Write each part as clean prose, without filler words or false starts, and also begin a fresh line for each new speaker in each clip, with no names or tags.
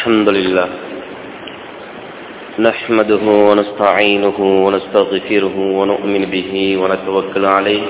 الحمد لله نحمده ونستعينه ونستغفره ونؤمن به ونتوكل عليه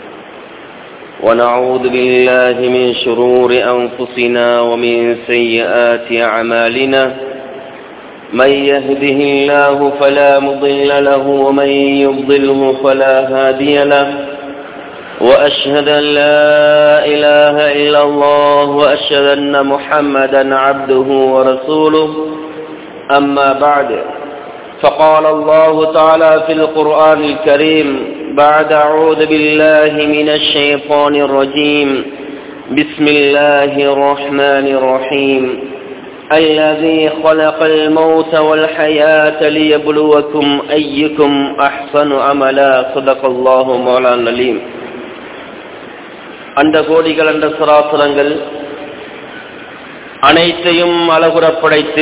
ونعوذ بالله من شرور أنفسنا ومن سيئات أعمالنا من يهده الله فلا مضل له ومن يضلله فلا هادي له وأشهد أن لا إله إلا الله وأشهد أن محمدا عبده ورسوله أما بعد فقال الله تعالى في القرآن الكريم بعد أعوذ بالله من الشيطان الرجيم بسم الله الرحمن الرحيم الذي خلق الموت والحياة ليبلوكم أيكم أحسن عملا صدق الله مولانا العليم. அந்த கோடிகள் அந்த சராசரங்கள் அனைத்தையும் அழகுறப் படைத்து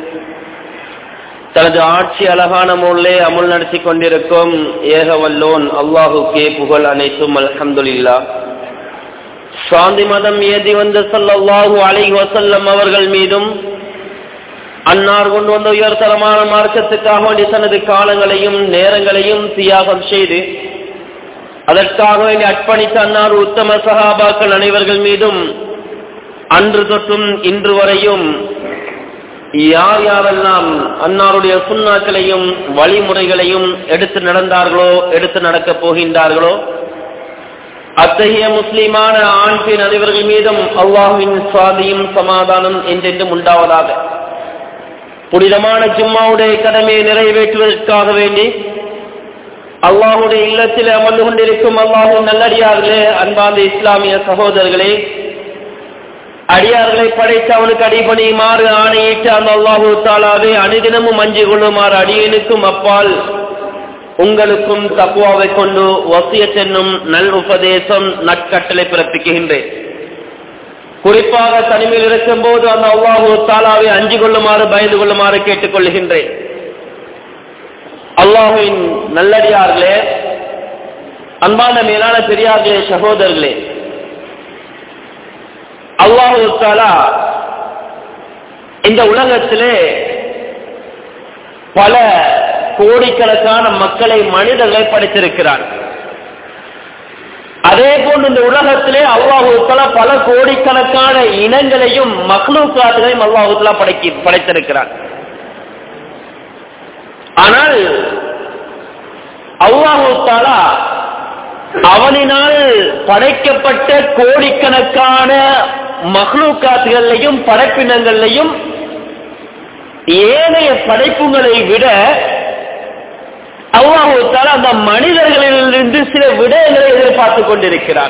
தனது ஆட்சி அழகான முறையிலே அமுல் நடத்தி கொண்டிருக்கும் ஏகவல்லோன் அல்லாஹுக்கே புகழ் அனைத்தும் அல்ஹம்துலில்லாஹ். சாந்தி மதம் ஏதி வந்த ஸல்லல்லாஹு அலைஹி வஸல்லம் அவர்கள் மீதும் அன்னார் கொண்டு வந்த உயர்தரமான மார்க்கத்துக்காக வேண்டி தனது காலங்களையும் நேரங்களையும் தியாகம் செய்து அதற்காக வேண்டி அர்ப்பணித்த அன்னார் உத்தம சஹாபாக்கள் அனைவர்கள் மீதும் அன்று தொட்டும் இன்று வரையும் யார் யாரெல்லாம் அன்னாருடைய சுன்னாக்களையும் வழிமுறைகளையும் எடுத்து நடந்தார்களோ எடுத்து நடக்கப் போகின்றார்களோ அத்தகைய முஸ்லிமான ஆண் பெண் அனைவர்கள் மீதும் அல்லாஹ்வின் சாந்தியும் சமாதானம் என்றென்றும் உண்டாவதாக. புனிதமான ஜும்மாவுடைய கடமையை நிறைவேற்றுவதற்காக வேண்டி அல்லாஹுடைய இல்லத்தில் அமர்ந்து கொண்டிருக்கும் அல்லாஹ்வின் நல்லடியார்களே, அன்பார்ந்த இஸ்லாமிய சகோதரர்களே, அடியார்களை படைத்து அவனுக்கு அடிபணியுமாறு ஆணையிட்டு அந்த அல்லாஹு தாலாவே அனுதினமும் அஞ்சி கொள்ளுமாறு அடியனுக்கும் அப்பால் உங்களுக்கும் தக்வாவை கொண்டு வசியத் என்னும் நல் உபதேசம் நற்கட்டளை பிறப்பிக்கின்றேன். குறிப்பாக தனிமையில் இருக்கும் போது அந்த அல்லாஹு தாலாவை அஞ்சி கொள்ளுமாறு பயந்து கொள்ளுமாறு கேட்டுக்கொள்கின்றேன். அல்லாஹுவின் நல்லடியார்களே, அன்பான மேலான பெரியார்களே, சகோதரர்களே, அல்லாஹு தஆலா இந்த உலகத்திலே பல கோடிக்கணக்கான மக்களை மனிதர்களை படைத்திருக்கிறார். அதே போன்று இந்த உலகத்திலே அல்லாஹு தஆலா பல கோடிக்கணக்கான இனங்களையும் மக்லூக்காத்துகளையும் அல்லாஹு தஆலா படைத்திருக்கிறார். ஆனால் அல்லாஹு தஆலா அவனினால் படைக்கப்பட்ட கோடிக்கணக்கான மக்லூக்காத்துகளையும் படைப்பினங்களையும் ஏனைய படைப்புகளை விட அல்லாஹு தஆலா அந்த மனிதர்களிலிருந்து சில விடயங்களை எதிர்பார்த்துக் கொண்டிருக்கிறார்.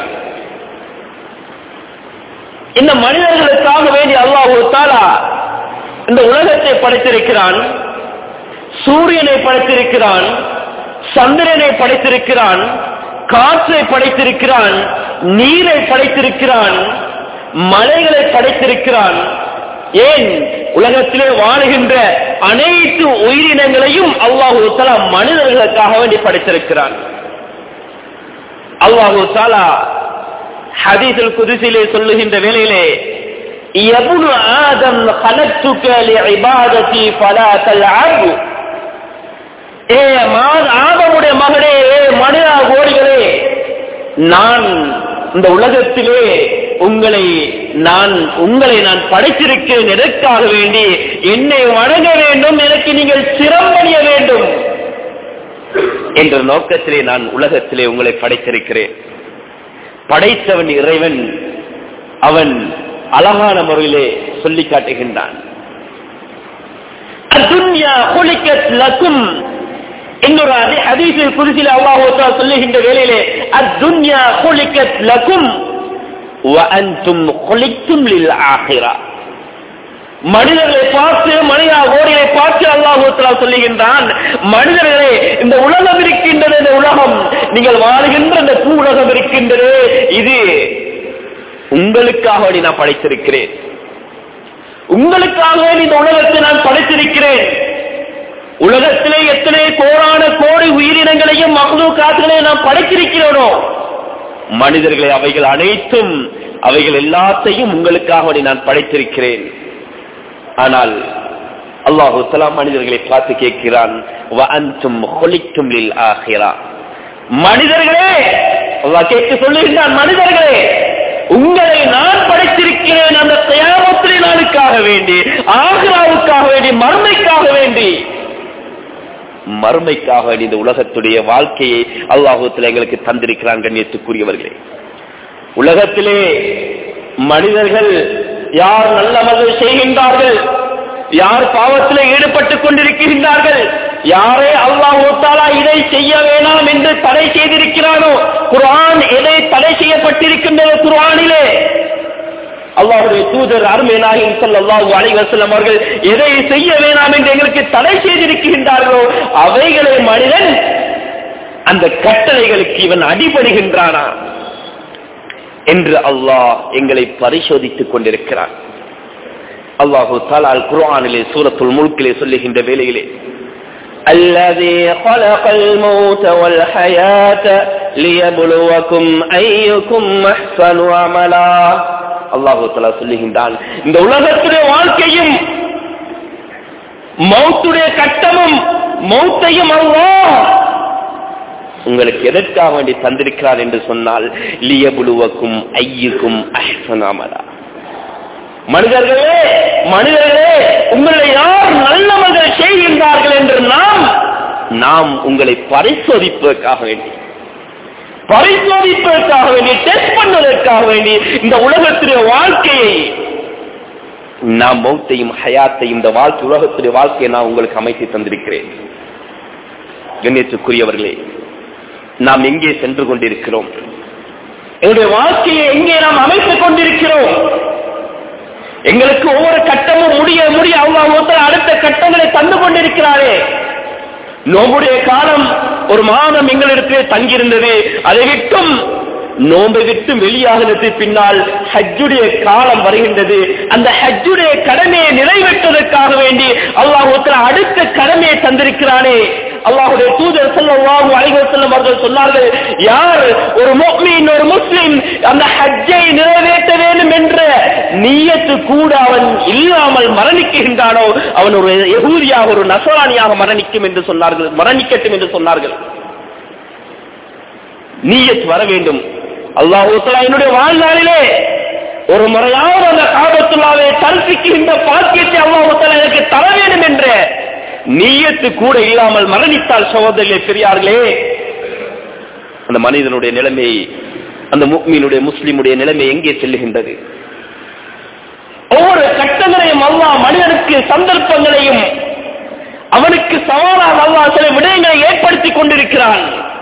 இந்த மனிதர்களுக்காக வேண்டி அல்லாஹு தஆலா இந்த உலகத்தை படைத்திருக்கிறான், சூரியனை படைத்திருக்கிறான், சந்திரனை படைத்திருக்கிறான், காற்றை படைத்திருக்கிறான், நீரை படைத்திருக்கிறான், மலைகளை படைத்திருக்கிறான். ஏன் உலகத்திலே வாழுகின்ற அனைத்து உயிரினங்களையும் அல்லாஹு தஆலா மனிதர்களுக்காக வேண்டி படைத்திருக்கிறான். அல்லாஹு தஆலா ஹதீஸுல் குத்ஸிலே சொல்லுகின்ற வேளையிலே யபுனு ஆதம் خلقتك لعبادتي فلا تلعب, ஏ ஆதமுடைய மகனே, மனித கோடிகளே, நான் இந்த உலகத்திலே உங்களை நான் படைத்திருக்கிறேன் எதற்காக வேண்டி? என்னை வணங்க வேண்டும், எனக்கு நீங்கள் சிரமணிய வேண்டும் என்ற நோக்கத்திலே நான் உலகத்திலே உங்களை படைத்திருக்கிறேன். படைத்தவன் இறைவன், அவன் அழகான முறையிலே சொல்லி காட்டுகின்றான். அத்துன்யா குலிகத் லகும், இன்னொரு ஹதீஸில் குத்ஸில் அல்லாஹ் தஆலா சொல்லுகின்ற வேளையிலே அத்துன்யா குலிகத் லகும் வ அன்தும் குலிக்தும் லில் ஆகிரா, மனிதர்களை பார்த்து மனித கோடிகளை பார்த்து அல்லாஹ் தஆலா சொல்லுகின்றான், மனிதர்களே, இந்த உலகம் இருக்கின்றது, இந்த உலகம் நீங்கள் வாழ்கின்ற இந்த பூ உலகம் இருக்கின்றது, இது உங்களுக்காக நான் படைத்திருக்கிறேன், உங்களுக்காக இந்த உலகத்தை நான் படைத்திருக்கிறேன். உலகத்திலே எத்தனை கோடான கோடி உயிரினங்களையும் மக்லூக்காத்துகளையும் நாம் படைத்திருக்கிறோனோ, மனிதர்களை அவைகள் அனைத்தும், அவைகள் எல்லாத்தையும் உங்களுக்காக நான் படைத்திருக்கிறேன். ஆனால் அல்லாஹு தஆலா மனிதர்களை பார்த்து கேட்கிறான், வஅன்தும் குலிக்தும் லில் ஆகிரா. மனிதர்களே, அல்லாஹ் கேட்டு சொல்லுகிறான், மனிதர்களே உங்களை நான் படைத்திருக்கிறேன் அந்த கியாமத்துடைய நாளுக்காக வேண்டி, ஆகிராவுக்காக வேண்டி, மறுமைக்காக வேண்டி இந்த உலகத்துடைய வாழ்க்கையை அல்லாஹ் தஆலா எங்களுக்கு தந்திருக்கிறான். கண்ணியத்துக்குரியவர்களே, உலகத்திலே மனிதர்கள் யார் நல்லமல் செய்கின்றார்கள், யார் பாவத்திலே ஈடுபட்டுக் கொண்டிருக்கின்றார்கள், யாரே அல்லாஹ் தஆலா இதை செய்ய வேண்டாம் என்று தடை செய்திருக்கிறானோ, குர்ஆன் எதை தடை செய்யப்பட்டிருக்கின்றது, குர்ஆனிலே அல்லாஹ்வுடைய தூதர் அருமை நாயகம் ஸல்லல்லாஹு அலைஹி வஸல்லம் அவர்கள் எதை செய்ய வேண்டாம் என்று எங்களுக்கு தடை செய்திருக்கின்றார்களோ அவைகளை மனிதன் அந்த கட்டளைகளுக்கு இவன் அடிபடுகின்றானா என்று அல்லாஹ் எங்களை பரிசோதித்துக் கொண்டிருக்கிறான். அல்லாஹு தஆலா அல் குர்ஆனிலே சூரத்துல் முல்கிலே சொல்லுகின்ற வேளையிலே, الذي خلق الموت والحياة ليبلوكم أيكم أحسن عملا. அல்லாஹு தஆலா சொல்லுகின்றான், இந்த உலகத்துடைய வாழ்க்கையும் மௌத்துடைய கட்டமும் மௌத்தையும் அல்லாஹ் உங்களுக்கு எதற்காக வேண்டி தந்திருக்கிறார் என்று சொன்னால், லியபுலுவக்கும் ஐயுக்கும் அஹ்ஸனு அமலா. மனிதர்களே உங்களை யார் நல்லவர்கள் செய்கின்றார்கள் என்று நாம் உங்களை பரிசோதிப்பதற்காக வேண்டி, டெஸ்ட் பண்ணுவதற்காக வேண்டி இந்த உலகத்துடைய வாழ்க்கையை நாம் மௌத்தையும் ஹயாத்தையும் இந்த உலகத்துடைய வாழ்க்கையை நான் உங்களுக்கு அமைத்து தந்திருக்கிறேன். கண்ணியத்துக்குரியவர்களே, நாம் எங்கே சென்று கொண்டிருக்கிறோம்? எங்களுடைய வாழ்க்கையை எங்கே நாம் அமைத்துக் கொண்டிருக்கிறோம்? எங்களுக்கு ஒவ்வொரு கட்டமும் முடிய அல்லாஹ் அடுத்த கட்டங்களை தந்து கொண்டிருக்கிறாரே. நோம்புடைய காலம் ஒரு மாதம் எங்களிடத்திலே தங்கியிருந்தது. அதை விட்டும் நோம்பை விட்டு வெளியாகிறது பின்னால் ஹஜ்ஜுடைய காலம் வருகின்றது. அந்த ஹஜ்ஜுடைய கடமையை நிறைவேற்றுவதற்காக வேண்டி அல்லாஹ் அடுத்த கடமையை தந்திருக்கிறானே. அல்லாஹ்வுடைய தூதர் ஸல்லல்லாஹு அலைஹி வஸல்லம் அவர்கள் சொன்னார்கள், யார் ஒரு முஃமின், ஒரு முஸ்லிம் அந்த ஹஜ்ஜை நிறைவேற்ற வேண்டும் என்ற நியத்து கூட அவன் இல்லாமல் மரணிக்கின்றானோ அவன் ஒரு யஹூதியாக, ஒரு நஸரானியாக மரணிக்கட்டும் என்று சொன்னார்கள். நியத் வர வேண்டும். அல்லாஹ் தஆலா என்னுடைய வாழ்நாளிலே ஒரு முறையாவது அந்த காபத்துல்லாவை தரிசிக்கின்ற பாக்கியத்தை அல்லாஹ் தஆலா எனக்கு தர வேண்டும் என்ற நியத்து கூட இல்லாமல் மரணித்தால், சகோதரர்களே, பெரியார்களே, அந்த மனிதனுடைய நிலைமை, அந்த முஃமினுடைய முஸ்லிமுடைய நிலைமை எங்கே செல்லுகின்றது? ஒவ்வொரு கட்டங்களையும் அல்லாஹ் மனிதனுக்கு சந்தர்ப்பங்களையும் அவனுக்கு சவாலாக அல்லாஹ் சில விடயங்களை ஏற்படுத்திக் கொண்டிருக்கிறான்.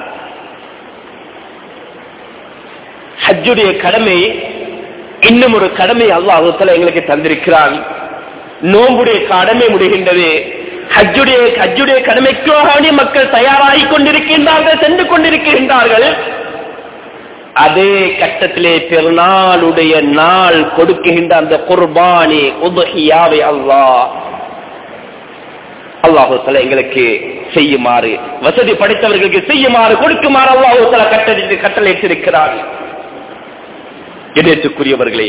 ஹஜ்ஜுடைய கடமை, இன்னும் ஒரு கடமை அல்லாஹ் தஆலா எங்களுக்கு தந்திருக்கிறான். நோம்புடைய கடமை முடிகின்றது. ஹஜ்ஜுடைய கடமைக்காக மக்கள் தயாராகிக் கொண்டிருக்கின்றார்கள், சென்று கொண்டிருக்கின்றார்கள். அதே கட்டத்திலே பெருநாளுடைய நாள் கொடுக்கின்ற அந்த குர்பானி உதுஹியாவை அல்லாஹ் தஆலா எங்களுக்கு செய்யுமாறு, வசதி படைத்தவர்களுக்கு செய்யுமாறு, கொடுக்குமாறு அல்லாஹ் தஆலா கட்டளையிட்டிருக்கிறார். கண்ணியத்துக்குரியவர்களே,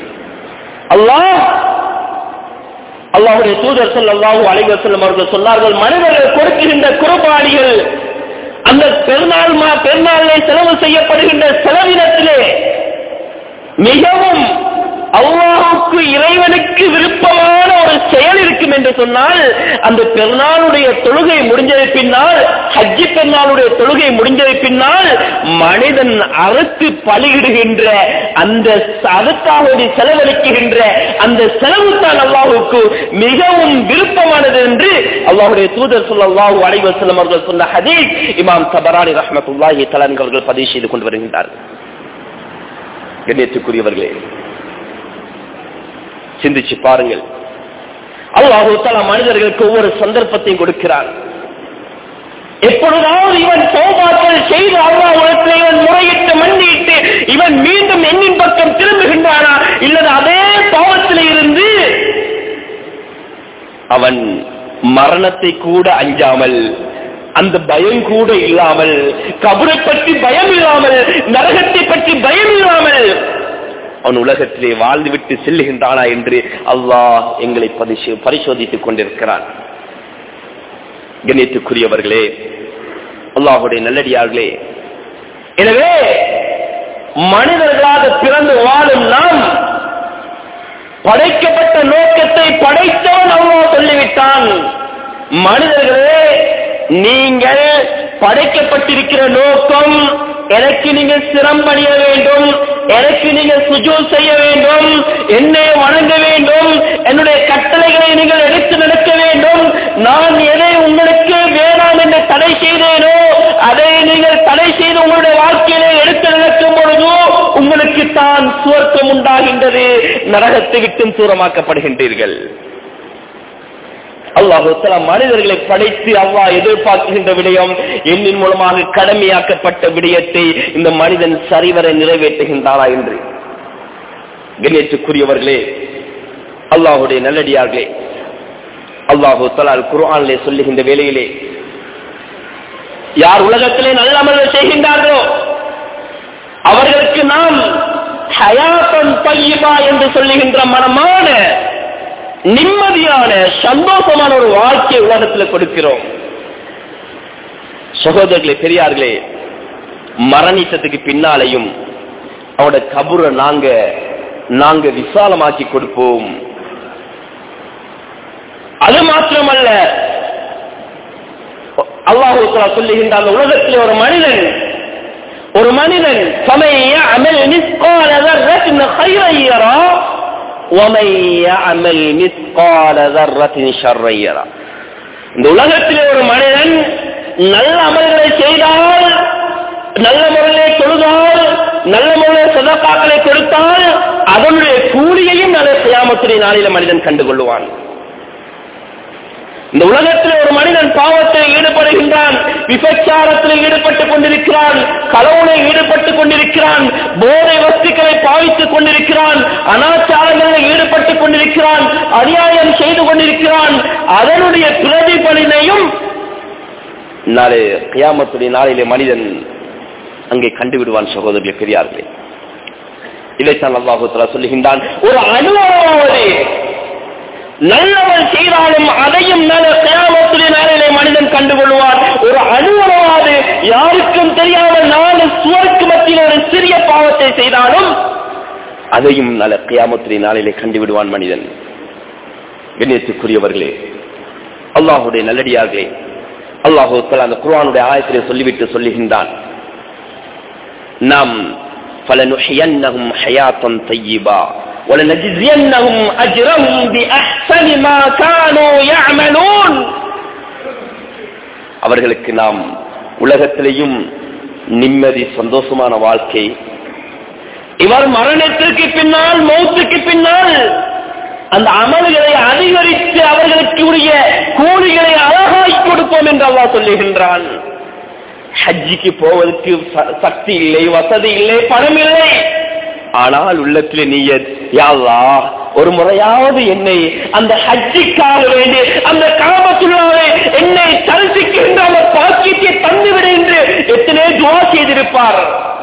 அல்லாஹ்வுடைய தூதர் ஸல்லல்லாஹு அலைஹி வஸல்லம் அவர்கள் சொன்னார்கள், மனிதர்கள் கொடுக்கின்ற குர்பானிகள் அந்த பெருநாளிலே செலவு செய்யப்படுகின்ற செலவினத்திலே மிகவும் அல்லாஹ்வுக்கு, இறைவனுக்கு விருப்பமான ஒரு செயல் இருக்கும் என்று சொன்னால், அந்த பெருநாளுடைய தொழுகை முடிஞ்சதை பின்னால், ஹஜ்ஜி பெருநாளுடைய தொழுகை முடிஞ்சதை பின்னால் மனிதன் அறுத்து பலியிடுகின்ற அந்த அதுக்காக செலவழிக்கின்ற அந்த செலவு தான் அல்லாஹ்வுக்கு மிகவும் விருப்பமானது என்று அல்லாஹ்வுடைய தூதர் ஸல்லல்லாஹு அலைஹி வஸல்லம் அவர்கள் சொன்ன ஹதீஸ் இமாம் தபரானி ரஹ்மத்துல்லாஹி தஆலா அவர்கள் பதிவு செய்து கொண்டு வருகின்றார்கள். கண்ணியத்துக்குரியவர்களே, சிந்திச்சு பாருங்கள். அல்லாஹ் தஆலா மனிதர்களுக்கு ஒவ்வொரு சந்தர்ப்பத்தையும் கொடுக்கிறான். எப்பொழுதாவது இவன் தௌபாக்கள் செய்து அல்லாஹ்விடத்தில் இவன் முறையிட்டு மன்னிட்டு இவன் மீண்டும் என்னின் பக்கம் திரும்புகின்றானா, இல்லது அதே பாவத்தில் இருந்து அவன் மரணத்தை கூட அஞ்சாமல், அந்த பயம் கூட இல்லாமல், கபரை பற்றி பயம் இல்லாமல், நரகத்தை பற்றி பயம் இல்லாமல் அவன் உலகத்திலே வாழ்ந்துவிட்டு செல்லுகின்றானா என்று அல்லாஹ் எங்களை பரிசோதித்துக் கொண்டிருக்கிறான். கண்ணியத்துக்குரியவர்களே, அல்லாஹ்வுடைய நல்லடியார்களே, எனவே மனிதர்களாக பிறந்து வாழும் நாம் படைக்கப்பட்ட நோக்கத்தை படைத்தவன் அல்லாஹ் சொல்லிவிட்டான். மனிதர்களே, நீங்கள் படைக்கப்பட்டிருக்கிற நோக்கம் எனக்கு நீங்கள் சிரம்பணிய வேண்டும், எனக்கு நீங்கள் சுஜூத் செய்ய வேண்டும், என்னை வணங்க வேண்டும், என்னுடைய கட்டளைகளை நீங்கள் எடுத்து நடக்க வேண்டும். நான் எதை உங்களுக்கு வேணாம் என்று தடை செய்தேனோ அதை நீங்கள் தடை செய்து உங்களுடைய வாழ்க்கையிலே எடுத்து நடக்கும் பொழுதோ உங்களுக்கு தான் சுவர்க்கம் உண்டாகின்றது, நரகத்தை விட்டும் தூரமாக்கப்படுகின்றீர்கள். அல்லாஹ் தஆலா மனிதர்களை படைத்து அல்லாஹ் எதிர்பார்க்கின்ற விடயம், எண்ணின் மூலமாக கடமையாக்கப்பட்ட விடயத்தை இந்த மனிதன் சரிவர நிறைவேற்றுகின்றாரா என்று. கண்ணியத்துக்குரியவர்களே, அல்லாஹ்வுடைய நல்லடியார்களே, அல்லாஹ் தஆலா குர்ஆனிலே சொல்லுகின்ற வேளையிலே, யார் உலகத்திலே நல்ல அமல்கள் செய்கின்றார்களோ அவர்களுக்கு நாம் ஹயாத்தன் தய்யிபா என்று சொல்லுகின்ற மனமான நிம்மதியான சந்தோஷமான ஒரு வாழ்க்கையை உலகத்தில் கொடுக்கிறோம். சகோதரர்களே, பெரியார்களே, மரணித்ததுக்கு பின்னாலையும் அவனோட கபரை நாங்க விசாலமாக்கி கொடுப்போம். அது மாத்திரமல்ல, அல்லாஹ் தஆலா சொல்லுகின்றான், உலகத்தில் ஒரு மனிதன் فَمَن يَعْمَلْ مِثْقَالَ ذَرَّةٍ خَيْرًا يَرَهُ وَمَن يَعْمَلْ مِثْقَالَ ذَرَّةٍ شَرًّا يَرَهُ. இந்த உலகத்திலே ஒரு மனிதன் நல்ல அமல்களை செய்தால், நல்ல முறையிலே தொழுதால், நல்ல முறையிலே சதகாக்களை கொடுத்தால் அதனுடைய கூலியையும் நாளை கியாமத்துடைய நாளிலே மனிதன் கண்டுகொள்வான். இந்த உலகத்தில் ஒரு மனிதன் பாவத்தில் ஈடுபடுகின்றான், விபச்சாரத்தில் ஈடுபட்டுக் கொண்டிருக்கிறான், களவுனை ஈடுபட்டுக் கொண்டிருக்கிறான், போதை வஸ்துக்களை பாவித்துக் கொண்டிருக்கிறான், அனாச்சாரங்களில் ஈடுபட்டுக் கொண்டிருக்கிறான், அநியாயம் செய்து கொண்டிருக்கிறான். அதனுடைய பிரதிபலனையும் நாளை கியாமத்துடைய நாளிலே மனிதன் அங்கே கண்டுவிடுவான். சகோதரர்களே, பெரியார்களே, இதைத்தான் அல்லாஹ் தஆலா சொல்லுகின்றான், ஒரு அனுபவமாவது நல்லவன் செய்தாலும் அதையும் நல்ல கியாமத்துடைய நாளிலே மனிதன் கண்டுகொள்வார். ஒரு அனுபவமாவது யாருக்கும் தெரியாமல் நாலு சுவருக்கு மத்தியில் ஒரு சிறிய பாவத்தை செய்தாலும் அதையும் நல்ல கியாமத்துடைய நாளிலே கண்டுவிடுவான் மனிதன். கண்ணியத்துக்குரியவர்களே, அல்லாஹ்வுடைய நல்லடியார்களே, அல்லாஹ் தஆலா அந்த குர்ஆனுடைய ஆயத்திலே சொல்லிவிட்டு சொல்லுகின்றான், நாம் ஃபலனுஹியன்னஹும் ஹயாத்தன் தய்யிபா وَلَنَجْزِيَنَّهُمْ أَجْرَهُمْ بِأَحْسَنِ مَا كَانُوا يَعْمَلُونَ. அவர்களுக்கு நாம் உலகத்திலேயும் நிம்மதி சந்தோஷமான வாழ்க்கை, இவர் மரணத்திற்கு பின்னால் மௌத்துக்கு பின்னால் அந்த அமல்களை அதிகரித்து அவர்களுக்கு உரிய கூலிகளை அழகாய் கொடுப்போம் என்று அல்லாஹ் சொல்லுகின்றான். ஹஜ்ஜிக்கு போவதற்கு சக்தி இல்லை, வசதி இல்லை, பணம் இல்லை, ஆனால் உள்ளத்திலே நியத், யா அல்லாஹ் ஒரு முறையாவது என்னை அந்த ஹஜ்ஜிக்காக வேண்டி அந்த காபத்துல்லாஹ்வை என்னை தரிசிக்கின்ற அந்த பாக்கியத்தை தந்துவிடு என்று எத்தனை துஆ செய்திருப்பார்.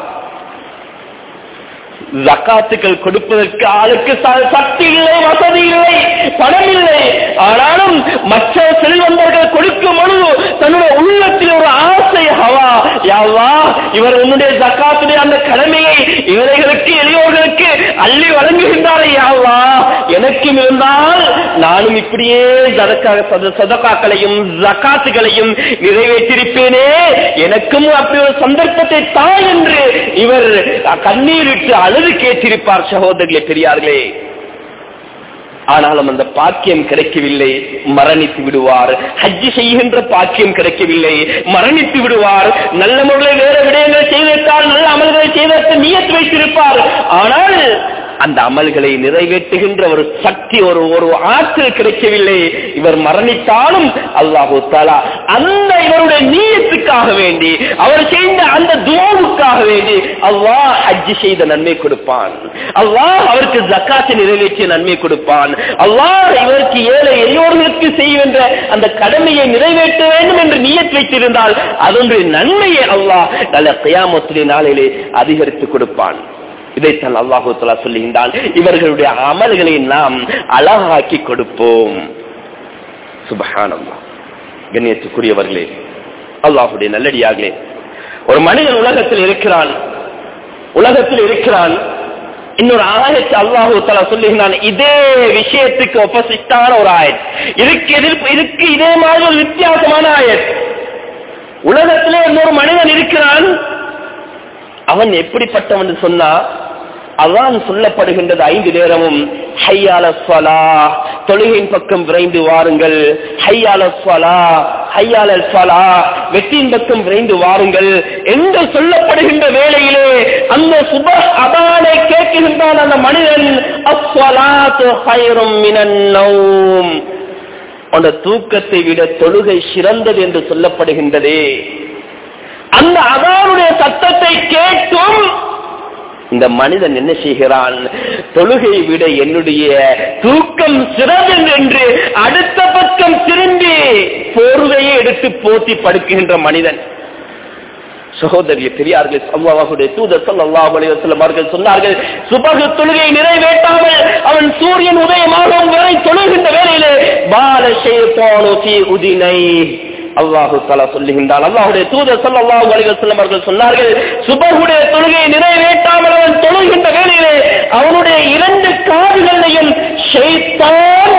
ஜகாத்துக்கள் கொடுப்பதற்கு ஆளுக்கு சக்தி இல்லை, வசதி இல்லை, பணம் இல்லை, ஆனாலும் மற்ற செல்வந்தர்கள் கொடுக்கும் பொழுது தன்னுடைய உள்ளத்தில் ஒரு ஆசை, ஹவா, யா அல்லாஹ் இவர் உன்னுடைய ஜகாத்துடைய அந்த கடமையை இவர்களுக்கு எளியோர்களுக்கு அள்ளி வழங்குகின்றாரே, யா அல்லாஹ் எனக்கும் இருந்தால் நானும் இப்படியே சதகாக்களையும் ஜகாத்துகளையும் நிறைவேற்றிருப்பேனே, எனக்கும் அப்படி ஒரு சந்தர்ப்பத்தை தா என்று இவர் கண்ணீரிட்டு அழுது கேட்டிருப்பார். சகோதரர்களே, பெரியார்களே, ஆனாலும் அந்த பாக்கியம் கிடைக்கவில்லை, மரணித்து விடுவார். ஹஜ்ஜி செய்கின்ற பாக்கியம் கிடைக்கவில்லை, மரணித்து விடுவார். நல்ல முறையில் வேற விடயங்களை செய்திருந்தால், நல்ல அமல்களை செய்ததற்கு நியத் வைத்திருப்பார். ஆனால் அந்த அமல்களை நிறைவேற்றுகின்ற ஒரு சக்தி, ஒரு ஆற்றல் கிடைக்கவில்லை. இவர் மரணித்தாலும் அல்லாஹு தஆலா அந்த இவருடைய நியத்துக்காக வேண்டி, அவர் செய்த அந்த துஆவுக்காக வேண்டி அல்லாஹ் ஹஜ் செய்த நன்மை கொடுப்பான். அல்லாஹ் அவருக்கு ஜகாத்தை நிறைவேற்றிய நன்மை கொடுப்பான். அல்லாஹ் இவருக்கு ஏழை எளியோர்களுக்கு செய்கின்ற அந்த கடமையை நிறைவேற்ற வேண்டும் என்று நியத் வைத்திருந்தால் அதனுடைய நன்மையை அல்லாஹ் நல்ல கியாமத்துடைய நாளிலே அதிகரித்து கொடுப்பான். இதைத்தான் அல்லாஹு தஆலா சொல்லுகின்றான், இவர்களுடைய அமல்களை நாம் அழகாக்கி கொடுப்போம். சுப்ஹானல்லாஹ். கண்ணியத்துக்குரியவர்களே, அல்லாஹ்வுடைய நல்லடியார்களே, ஒரு மனிதன் உலகத்தில் இருக்கிறான். இன்னொரு ஆயத் அல்லாஹு தஆலா சொல்லுகிறான், இதே விஷயத்துக்கு ஆப்போசிட்டான ஒரு ஆயத், இதுக்கு இதே மாதிரி ஒரு வித்தியாசமான ஆயத். உலகத்திலே இன்னொரு மனிதன் இருக்கிறான். அவன் எப்படிப்பட்டவன் சொன்னா, அதான் சொல்லப்படுகின்றது 5 நேரமும் ஹய்யால ஸலாஹ், தொழுகையின் பக்கம் விரைந்து வாருங்கள், ஹய்யால ஸலாஹ், ஹய்யால ஸலாஹ், வெற்றியின் பக்கம் விரைந்து வாருங்கள் என்று சொல்லப்படுகின்ற வேளையிலே அந்த சுபஹ் அதானை கேட்கின்றான் அந்த மனிதன். அஸ்ஸலாத்து ஹைரும் மினன் நௌம், அந்த தூக்கத்தை விட தொழுகை சிறந்தது என்று சொல்லப்படுகின்றதே. அந்த அதானுடைய சத்தத்தை கேட்டும் இந்த மனிதன் என்ன செய்கிறான், தொழுகை விட என்னுடைய தூக்கம் சிறந்தது என்று அடுத்த பக்கம் திரும்பி போர்வையை எடுத்து போத்தி படுக்கின்ற மனிதன். சகோதரிய பெரியார்களே, அல்லாஹ்வுடைய தூதர் ஸல்லல்லாஹு அலைஹி வஸல்லம் அவர்கள் சொன்னார்கள், சுபஹ் தொழுகை நிறைவேற்றாமல் அவன் சூரியன் உதயமாகும் வரை தொழுகின்ற வேளையிலே பால ஷைத்தானு ஃபீ உதினை. அல்லாஹு தஆலா சொல்லுகின்றான், அல்லாஹ்வுடைய தூதர் ஸல்லல்லாஹு அலைஹி வஸல்லம் அவர்கள் சொன்னார்கள், சுபஹுடைய தொழுகையை நிறைவேற்றாமல் அவன் தொழுகின்ற வேளையிலே அவனுடைய 2 காதுகளையும் ஷைத்தான்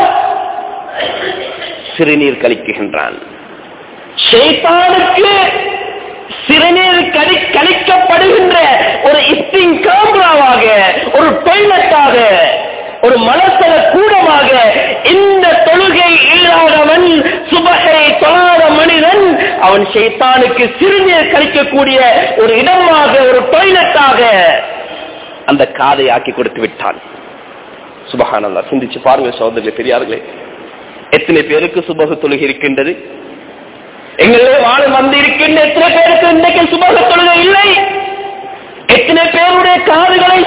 சிறுநீர் கழிக்கின்றான். ஷைத்தானுக்கு சிறுநீர் கழிக்கப்படுகின்ற ஒரு இஸ்டிங் காம்ராவாக, ஒரு டொய்லெட்டாக, ஒரு மலசல கூடமாக இந்த தொழுகை இல்லாதவன், சுபஹை தொழாத மனிதன், அவன் ஷைத்தானுக்கு சிறுநீர் கழிக்கக்கூடிய ஒரு இடமாக, ஒரு டொய்லெட்டாக அந்த காதை ஆக்கி கொடுத்து விட்டான். சுப்ஹானல்லாஹ். சிந்திச்சு பாருங்க சகோதரர்களே, பெரியார்களே, எத்தனை பேருக்கு சுபஹ் தொழுகை இருக்கின்றது? எங்களே வாழ வந்து இருக்கின்ற எத்தனை பேருக்கு இன்றைக்கு சுபஹ் தொழுகை இல்லை? எத்தனை பேருடைய காதுகளை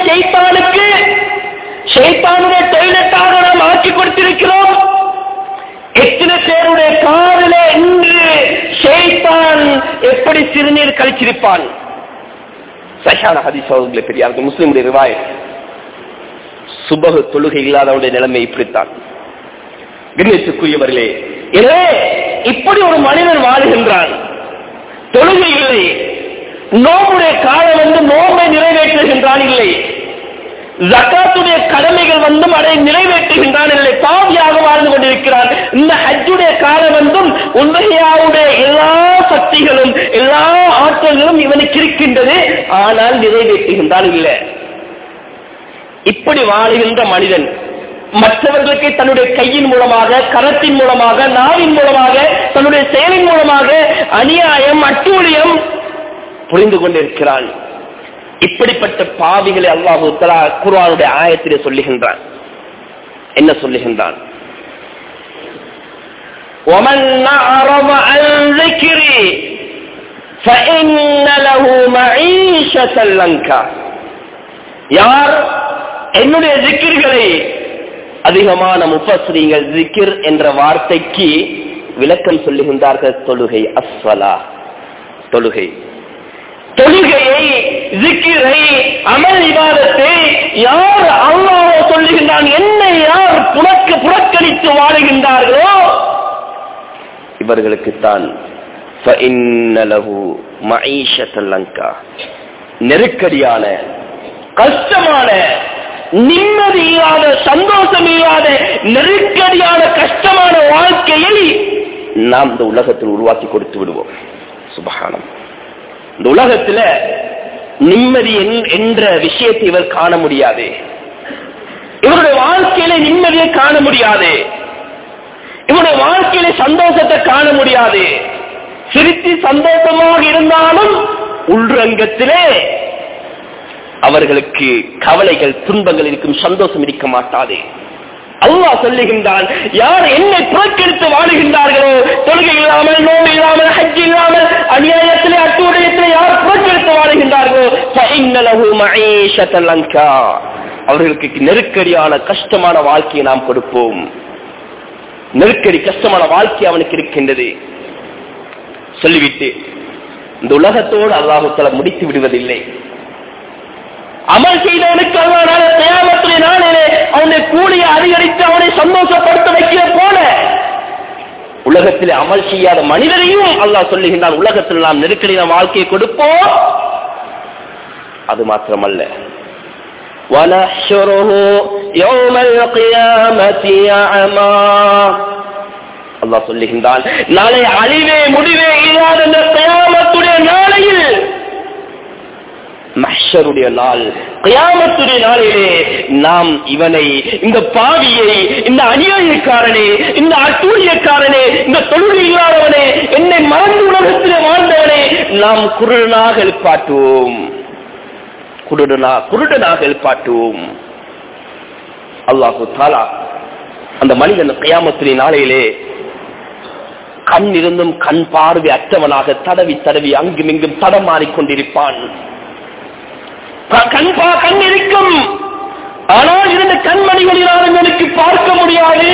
ஷைத்தானுடைய டொய்லெட்டாக நாம் ஆக்கி கொடுத்திருக்கிறோம்? எத்தனை பேருடைய காதில இன்று ஷைத்தான் எப்படி சிறுநீர் கழிச்சிருப்பான்? சஹீஹான ஹதீஸ் அவர்களே, பெரியார்கள், முஸ்லிமுடைய ரிவாயத். சுபஹ் தொழுகை இல்லாதவனுடைய நிலைமை இப்படித்தான். கண்ணியத்துக்குரியவர்களே, எனவே இப்படி ஒரு மனிதன் வாழ்கின்றான், தொழுகை இல்லை, நோம்புடைய காலம் வந்து நோம்பை நிறைவேற்றுகின்றான் இல்லை, ஜகாத்துடைய கடமைகள் வந்தும் அதை நிறைவேற்றுகின்றான் இல்லை, பாவியாக வாழ்ந்து கொண்டிருக்கிறான். இந்த ஹஜ்ஜுடைய காலம் வந்தும் உண்மையாவுடைய எல்லா சக்திகளும் எல்லா ஆற்றல்களும் இவனுக்கு இருக்கின்றது, ஆனால் நிறைவேற்றுகின்றான் இல்லை. இப்படி வாழுகின்ற மனிதன் மற்றவர்களுக்கு தன்னுடைய கையின் மூலமாக, கரத்தின் மூலமாக, நாவின் மூலமாக, தன்னுடைய செயலின் மூலமாக அநியாயம், அட்டூழியம் புரிந்து கொண்டிருக்கிறான். இப்படிப்பட்ட பாவிகளை அல்லாஹ் தஆலா குர்ஆனுடைய ஆயத்திலே சொல்லுகின்றான். என்ன சொல்லுகின்றான்? وَمَنْ أَعْرَضَ عَنْ ذِكْرِي فَإِنَّ لَهُ مَعِيشَةً ضَنكًا. யார் என்னுடைய zikirகளை, அதிகமான முஃபஸ்ஸிரீன்கள் zikr என்ற வார்த்தைக்கு விளக்கம் சொல்லுகின்றார்கள். தொழுகை, அஸ்ஸலாஹ், தொழுகை, தொழுகையை, zikரை, அமல் இபாதத்தை யார் அல்லாஹ் சொல்லுகின்றான், என்னை யார் புறக்கணித்து வாழுகின்றார்களோ இவர்களுக்குத்தான் فَإِنَّ لَهُ مَعِيشَةً ضَنكًا, நெருக்கடியான, கஷ்டமான, நிம்மதி இல்லாத, சந்தோஷம் இல்லாத, நெருக்கடியான, கஷ்டமான வாழ்க்கையை நாம் இந்த உலகத்தில் உருவாக்கி கொடுத்து விடுவோம். சுப்ஹானல்லாஹ். இந்த உலகத்துல நிம்மதி என்ற விஷயத்தை இவர் காண முடியாது. இவருடைய வாழ்க்கையில நிம்மதியை காண முடியாது. இவருடைய வாழ்க்கையில சந்தோஷத்தை காண முடியாது. சிரித்து சந்தோஷமாக இருந்தாலும் உள்ரங்கத்திலே அவர்களுக்கு கவலைகள், துன்பங்கள் இருக்கும், சந்தோஷம் இருக்க மாட்டாது. அல்லாஹ் சொல்லுகின்றான், யார் என்னை புறக்கணித்து வாழுகின்றார்களோ, தொழுகை இல்லாமல், நோன்பு இல்லாமல், ஹஜ் இல்லாமல், அநியாயத்திலே, அட்டூழியத்திலே யார் புறக்கணித்து வாழுகின்றார்களோ فَإِنَّ لَهُ مَعِيشَةً ضَنكًا, அவர்களுக்கு நெருக்கடியான, கஷ்டமான வாழ்க்கையை நாம் கொடுப்போம். நெருக்கடி, கஷ்டமான வாழ்க்கை அவனுக்கு இருக்கின்றது சொல்லிவிட்டு இந்த உலகத்தோடு அல்லாஹ் தஆலா முடித்து விடுவதில்லை. அமல் செய்தவனுக்கு அல்லாஹ் கியாமத்துடைய நாளிலே அவனுடைய கூலியை அதிகரித்து அவனை சந்தோஷப்படுத்த வைக்கிற போல உலகத்தில் அமல் செய்யாத மனிதரையும் அல்லாஹ் சொல்லுகின்றான், உலகத்தில் நாம் நெருக்கடியான வாழ்க்கையை கொடுப்போம். அது மாத்திரமல்ல, وَنَحْشُرُهُ يَوْمَ الْقِيَامَةِ أَعْمَى. அல்லாஹ் சொல்லுகின்றான், நாளை அழிவே முடிவே இல்லாத இந்த கியாமத்துடைய நாளையில், மஹ்ஷருடைய நாள், கியாமத்துடைய நாளிலே நாம் இவனை, இந்த பாவியை, இந்த அநியாயக்காரனே, இந்த அட்டூழியக்காரனே, இந்த தொழுகை இல்லாதவனே, என்னை மறந்து உலகத்திலே வாழ்ந்தவனே, நாம் குருடனாக எழுப்பாட்டுவோம், குருடனாக எழுப்பாட்டுவோம். அல்லாஹு தஆலா அந்த மனிதன் கியாமத்துடைய நாளையிலே கண் இருந்தும் கண் பார்வை அற்றவனாக தடவி தடவி அங்கும் இங்கும் தடமாறிக் கொண்டிருப்பான். கண் இருக்கும், ஆனால் இரண்டு கண்மணிகளினாலும் எனக்கு பார்க்க முடியாது.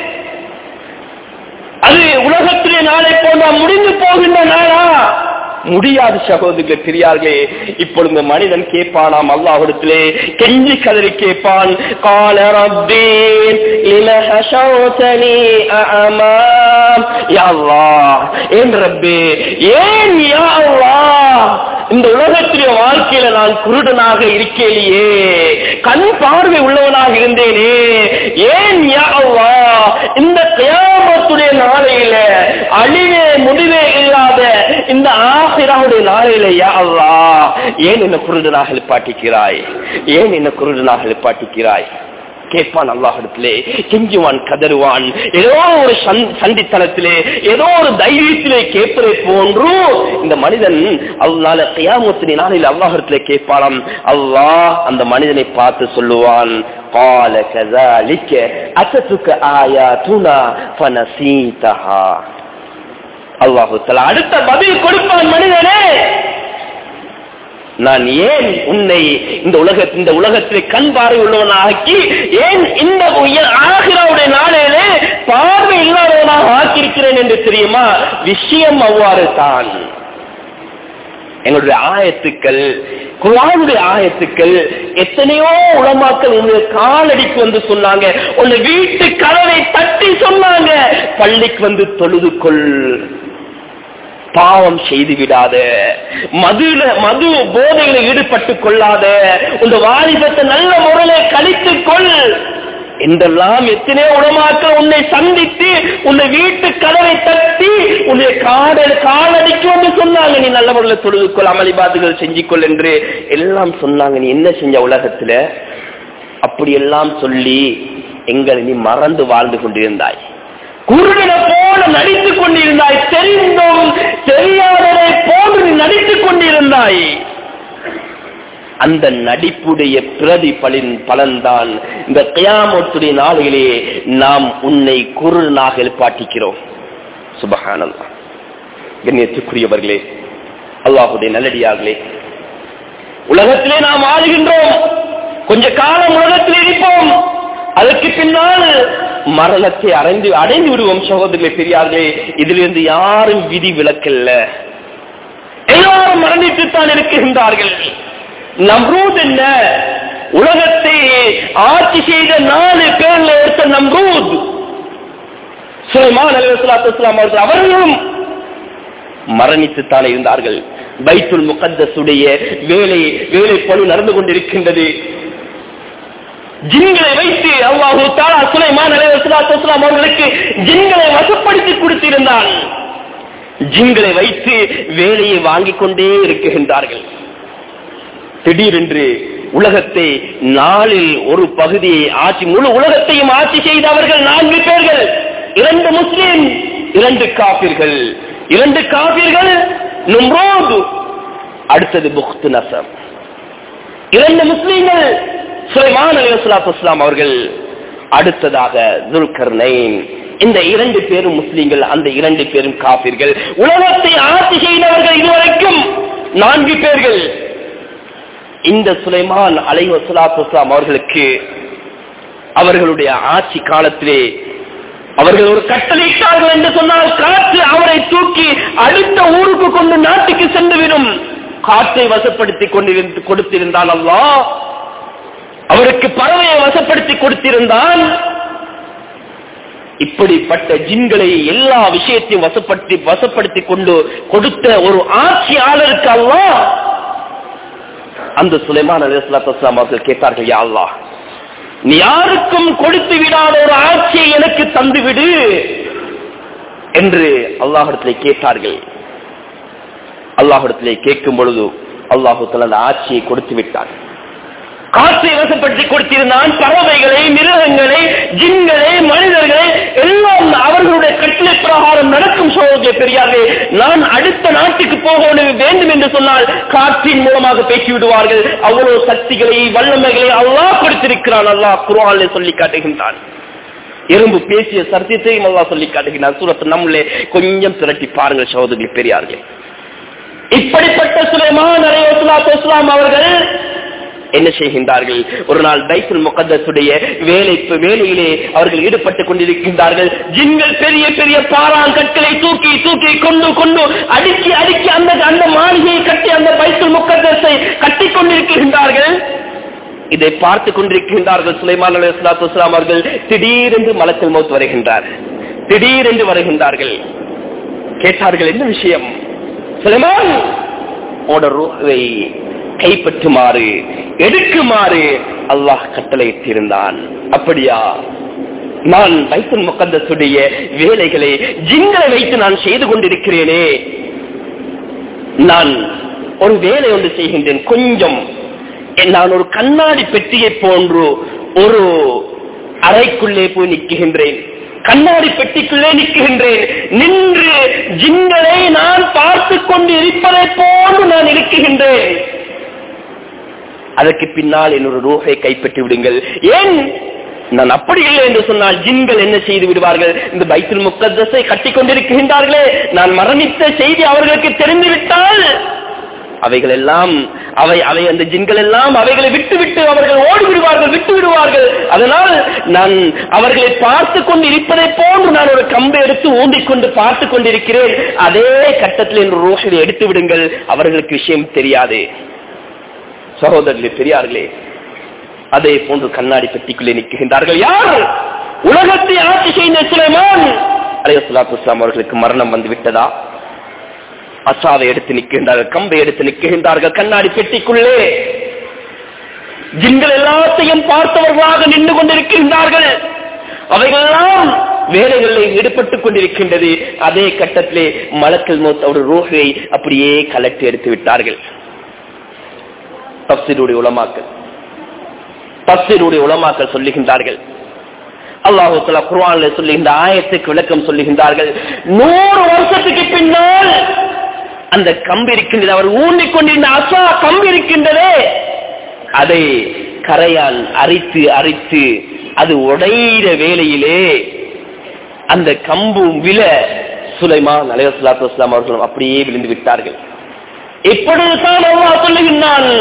அது உலகத்திலே நாளை போன்ற முடிந்து போகின்ற நாளா? முடியாது சகோதரர்களே, பெரியார்களே. இப்பொழுது மனிதன் கேட்பானாம், அல்லாஹ்விடத்திலே கெஞ்சி கதறி கேட்பான், கால ரப்பி லிம ஹஷௌதனி அஅமா. யா அல்லாஹ், ஏன் ரப்பே, ஏன் யா அல்லாஹ் இந்த உலகத்திலே வாழ்க்கையில நான் குருடனாக இருக்கேலியே, கண் பார்வை உள்ளவனாக இருந்தேனே, ஏன் யா அல்லாஹ் இந்த கியாமத்துடைய நாளையில அழிவே முடிவே இல்லாத இந்த ஆகிராவுடைய நாளையில யா அல்லாஹ் ஏன் என்ன குருடனாக எழுப்பாட்டிக்கிறாய், ஏன் என்ன குருடனாக எழுப்பாட்டிக்கிறாய்? கேட்பான் அல்லாஹ்விடத்திலே, கெஞ்சுவான், கதறுவான். ஏதோ ஒரு சண்டித்தனத்திலே, ஏதோ ஒரு தைரியத்திலே கேட்பதை போன்று இந்த மனிதன் அல்லாஹ் கியாமத்துடைய நாளில் அல்லாஹ்விடத்திலே கேட்பானாம். அல்லாஹ் அந்த மனிதனை பார்த்து சொல்லுவான், قال كذلك أتتك آياتنا فنسيتها. அல்லாஹ் தஆலா அடுத்த பதில் கொடுப்பான், மனிதனே, நான் ஏன் உன்னை இந்த உலகத்திலே கண் பார்வை உள்ளவனாக்கி, ஏன் இந்த ஆகிராவுடைய நாளிலே பார்வை இல்லாதவனாக ஆக்கியிருக்கிறேன் என்று தெரியுமா? விஷயம் அவ்வாறு தான். எங்களுடைய ஆயத்துக்கள், குர்ஆனுடைய ஆயத்துக்கள், எத்தனையோ உலமாக்கள் உன்னுடைய காலடிக்கு வந்து சொன்னாங்க, உன்னை வீட்டு கதவை தட்டி சொன்னாங்க, பள்ளிக்கு வந்து தொழுது கொள், பாவம் செய்து விடாத, மது போதைகளை ஈடுபட்டுக் கொள்ளாத, உங்க வாலிபத்தை நல்ல முறையில கழித்துக் கொள் என்றெல்லாம் எத்தனையோ உலமாக்கள் உன்னை சந்தித்து உன்னை வீட்டு கதவை தட்டி உன்னை காலடிக்கு வந்து சொன்னாங்க, நீ நல்ல முறையில் தொழுதுக்கொள், அமளிபாதுகள் செஞ்சுக்கொள் என்று எல்லாம் சொன்னாங்க. நீ என்ன செஞ்ச உலகத்துல? அப்படி எல்லாம் சொல்லி எங்களை நீ மறந்து வாழ்ந்து கொண்டிருந்தாய், குருடனை போல நடித்துக் கொண்டிருந்தாய், தெரிந்தும் தெரியாததை போன்று நீ நடித்துக் கொண்டிருந்தாய். அந்த நடிப்புடைய பலன்தான் இந்த கியாமத்துடைய நாளிலே நாம் உன்னை குருடனாக எழுப்பாட்டிக்கிறோம். சுப்ஹானல்லாஹ். கண்ணியத்துக்குரியவர்களே, அல்லாஹ்வுடைய நல்லடியார்களே, உலகத்திலே நாம் ஆளுகின்றோம், கொஞ்ச காலம் உலகத்தில் இருப்போம், அதற்கு பின்னால் மரணத்தை அடைந்து விடுவோம். சகோதரர்களே, பெரியார்களே, இதிலிருந்து யாரும் விதி விலக்கல்ல, எல்லாரும் மரணித்துத்தான் இருக்கின்றார்கள். நம்ரூத் என்ன? உலகத்தை ஆட்சி செய்த 4 பேர்ல எடுத்த நம்ரூத், சுலைமான் அலைஹிஸ்ஸலாத்து வஸ்ஸலாம் அவர்களும் மரணித்துத்தான் இருந்தார்கள். பைத்துல் முகத்தஸுடைய வேலை பணி நடந்து கொண்டிருக்கின்றது. ஜின்களை வைத்து அல்லாஹ் தஆலா சுலைமான் அலைஹிஸ்ஸலாத்து வஸ்ஸலாம் அவர்களுக்கு ஜின்களை வசப்படுத்தி கொடுத்திருந்தான். ஜின்களை வைத்து வேலையை வாங்கிக் கொண்டே இருக்கின்றார்கள். திடீரென்று உலகத்தை 4இல் ஒரு பகுதியை ஆட்சி, முழு உலகத்தையும் ஆட்சி செய்த அவர்கள் 4 பேர்கள், 2 முஸ்லிம், 2 காபிர்கள். 2 காபிர்கள் நம்ரூத், அடுத்தது புக்த் நஸர். 2 முஸ்லிம்கள் சுலைமான் அலைஹிஸ்ஸலாத்து வஸ்ஸலாம் அவர்கள், அடுத்ததாக துல்கர்னைன். இந்த 2 பேரும் முஸ்லிம்கள், அந்த 2 பேரும் காபிர்கள். உலகத்தை ஆட்சி செய்தவர்கள் இதுவரைக்கும் 4 பேர்கள். இந்த சுலைமான் அலைஹிஸ்ஸலாத்து வஸ்ஸலாம் அவர்களுக்கு அவர்களுடைய ஆட்சி காலத்திலே அவர்கள் ஒரு கட்டளையிட்டார்கள் என்று சொன்னால், காற்று அவரை தூக்கி அடுத்த ஊருக்கு கொண்டு நாட்டுக்கு சென்றுவிடும். காற்றை வசப்படுத்தி கொடுத்திருந்தான் அல்லாஹ், அவருக்கு பறவையை வசப்படுத்தி கொடுத்திருந்தான். இப்படிப்பட்ட ஜின்களை எல்லா விஷயத்தையும் வசப்படுத்தி கொண்டு கொடுத்த ஒரு ஆட்சியாளருக்கு அல்லாஹ் அந்த சுலைமான் அலைஹிஸ்ஸலாத்து வஸ்ஸலாம் அவர்கள் கேட்டார்கள், யா அல்லாஹ், நீ யாருக்கும் கொடுத்து விடாத ஒரு ஆட்சியை எனக்கு தந்துவிடு என்று அல்லாஹ்விடத்திலே கேட்டார்கள். அல்லாஹ்விடத்திலே கேட்கும் பொழுது அல்லாஹ் தஆலா அந்த ஆட்சியை கொடுத்து விட்டார். காற்றை வசப்படுத்தி கொடுத்திருந்தான். பறவைகளை, மிருகங்களை, ஜின்களை, மனிதர்களை எல்லாம் அவர்களுடைய கட்டளை பிரகாரம் நடக்கும். சோழர்களே பெரியார்களே, நான் அடுத்த நாட்டுக்கு போக வேண்டும் என்று சொன்னால் காற்றின் மூலமாக பேசி விடுவார்கள். அவ்வளவு சக்திகளை, வல்லமைகளை அல்லாஹ் கொடுத்திருக்கிறான். அல்லாஹ் குர்ஆனிலே சொல்லி காட்டுகின்றான். எறும்பு பேசிய சத்தியத்தையும் அல்லாஹ் சொல்லி காட்டுகிறான். சூரத்து நம்மளே கொஞ்சம் திரட்டி பாருங்கள் சகோதரர்களே பெரியார்களே. இப்படிப்பட்ட சுலைமான் அலைஹிஸ்ஸலாத்து வஸ்ஸலாம் அவர்கள் என்ன செய்கின்றார்கள்? ஒரு நாள் பைத்துல் முகத்தஸுடைய வேலையிலே அவர்கள் ஈடுபட்டுக் கொண்டிருக்கின்றார்கள். ஜின்கள் பெரிய பெரிய பாறாங்கற்களை தூக்கி தூக்கி கொண்டு அடுக்கி அந்த மாளிகையை கட்டி அந்த பைத்துல் முகத்தஸை கட்டிக் கொண்டிருக்கின்றார்கள். இதை பார்த்துக் கொண்டிருக்கின்றார்கள். சுலைமான் அலைஹிஸ்ஸலாத்து வஸ்ஸலாம் அவர்கள் திடீரென்று மலக்குல் மௌத் வருகின்றார்கள். கேட்டார்கள், என்ன விஷயம்? சுலைமான் ரூஹை கைப்பற்றுமாறு, எடுக்குமாறு அல்லாஹ் கட்டளையிட்டிருந்தான். அப்படியா? நான் பைத்துல் முகத்தஸுடைய வேலைகளை ஜின்களை வைத்து நான் செய்து கொண்டிருக்கிறேனே, நான் ஒரு வேலை ஒன்று செய்கின்றேன். கொஞ்சம் நான் ஒரு கண்ணாடி பெட்டியை போன்று ஒரு அறைக்குள்ளே போய் நிற்கின்றேன். கண்ணாடி பெட்டிக்குள்ளே நிற்கின்றேன். நின்று ஜின்களை நான் பார்த்துக் கொண்டு இருப்பதை போன்று நான் இருக்குகின்றேன். அதற்கு பின்னால் என்னோட ரூஹை கைப்பற்றி விடுங்கள். ஏன் நான் அப்படி இல்லை என்று சொன்னால் ஜின்கள் என்ன செய்து விடுவார்கள்? இந்த பைத்துல் முகத்தஸை கட்டிக் கொண்டிருக்கின்றார்களே, நான் மரணித்த செய்தி அவர்களுக்கு தெரிந்துவிட்டால் அவைகள் எல்லாம் அவை அந்த ஜின்கள் எல்லாம் அவைகளை விட்டுவிட்டு அவர்கள் ஓடிவிடுவார்கள், விட்டு விடுவார்கள். அதனால் நான் அவர்களை பார்த்து கொண்டு இருப்பதை போன்று நான் ஒரு கம்பை எடுத்து ஊண்டிக்கொண்டு பார்த்து கொண்டிருக்கிறேன். அதே கட்டத்தில் என் ரூஹை எடுத்து விடுங்கள், அவர்களுக்கு விஷயம் தெரியாது. சகோதரர்களே பெரியார்களே, அதே போன்று கண்ணாடி பெட்டிக்குள்ளே நிற்கின்றார்கள். யார்? உலகத்தை ஆட்சி செய்த சுலைமான் அலைஹிஸ்ஸலாத்து வஸ்ஸலாம் அவர்களுக்கு மரணம் வந்து விட்டதா? அசாவை எடுத்து நிற்கின்றார்கள், கம்பை எடுத்து நிற்கின்றார்கள். கண்ணாடி பெட்டிக்குள்ளே ஜின்கள் எல்லாத்தையும் பார்த்தவர்களாக நின்று கொண்டிருக்கின்றார்கள். அவைகளெல்லாம் வேலைகளில் ஈடுபட்டுக் கொண்டிருக்கின்றது. அதே கட்டத்திலே மலக்குல் மௌத் அவருடைய ரூஹை அப்படியே கலட்டி எடுத்து விட்டார்கள். தஃசீருடைய உலமாக்கள் சொல்லுகின்றார்கள், அல்லாஹ் தஆலா குர்ஆனில் சொல்லுகின்ற ஆயத்துக்கு விளக்கம் சொல்லுகின்றார்கள். 100 வருஷத்துக்கு பின்னால் அந்த கம்பு இருக்கின்றது, அவர் ஊண்டிக் கொண்டிருந்த அசா கம்பு இருக்கின்றதே, அதை கரையால் அரித்து அது உடையிற வேளையிலே அந்த கம்பு விழ சுலைமான் அலைஹிஸ்ஸலாத்து வஸ்ஸலாம் அவர்கள் அப்படியே விழுந்து விட்டார்கள். இப்பொழுதுதான் அல்லாஹ் சொல்லுகின்றான்,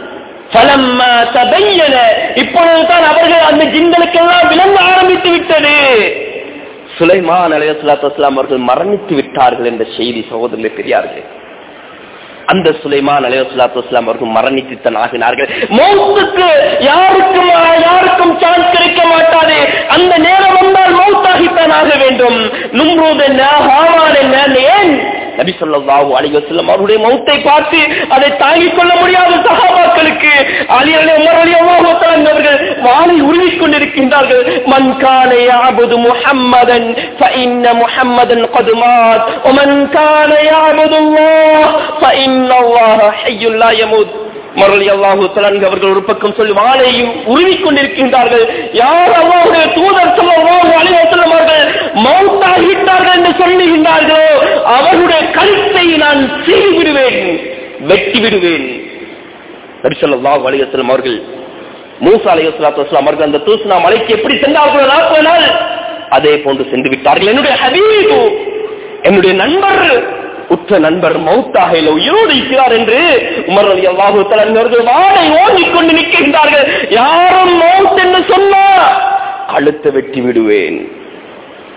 இப்பொழுதுதான் அவர்கள் அந்த ஜின்களுக்கெல்லாம் விளங்க ஆரம்பித்து விட்டது. சுலைமான் அலைஹிஸ்ஸலாத்து வஸ்ஸலாம் அவர்கள் மரணித்து விட்டார்கள் என்ற செய்தி சகோதரர்களே பெரியார்களே. அந்த சுலைமான் அலைஹிஸ்ஸலாத்து வஸ்ஸலாம் அவர்கள் மரணித்துத்தான் ஆகினார்கள். மௌத்துக்கு யாருக்கும் சான்ஸ் கிடைக்க மாட்டாது. அந்த நேரம் வந்தால் மௌத்தாகித்தான் ஆக வேண்டும். நும்ரூத் என்ன, ஹாமான் என்ன, ஏன் நபி ஸல்லல்லாஹு அலைஹி வஸல்லம் அவருடைய மௌத்தை பார்த்து அதை தாங்கிக் கொள்ள முடியாத சஹாபாக்களுக்கு அலி உமர் ரலியல்லாஹு தஆலா அவர்கள் வாளை உருவிக் கொண்டிருக்கின்றார்கள். மன் கான யஅபுது முஹம்மதன் ஃபஇன்ன முஹம்மதன் قد مات ومن كان يعبد الله فإن الله حي لا يموت. அவர்கள் ஒரு பக்கம் சொல்லி வாளையும் உருவிக் கொண்டிருக்கின்றார்கள். யார் அல்லாஹ்வுடைய தூதர் ஸல்லல்லாஹு அலைஹி வஸல்லம் அவர்கள் மௌத்தாகிட்டார்கள் என்று சொல்லுகின்றார்களோ அவர்களுடைய கழுத்தை நான் சீவி விடுவேன், வெட்டி விடுவேன். நபி ஸல்லல்லாஹு அலைஹி வஸல்லம் அவர்கள் மூசா அலைஹிஸ்ஸலாத்து வஸ்ஸலாம் அவர்கள் அந்த தூஸ்னா மலைக்கு எப்படி சென்றார்களோ 40 நாள் அதே போன்று சென்று விட்டார்கள். என்னுடைய ஹபீபு, என்னுடைய நண்பர், உற்ற நண்பர் மௌத்தாக இல்லை, உயிரோடு இருக்கிறார் என்று உமர் ரலியல்லாஹு தஆலா அவர்கள் வாளை ஓங்கிக் கொண்டு நிற்கின்றார்கள். யாரும் மௌத் என்று சொன்னா கழுத்தை வெட்டி விடுவேன்.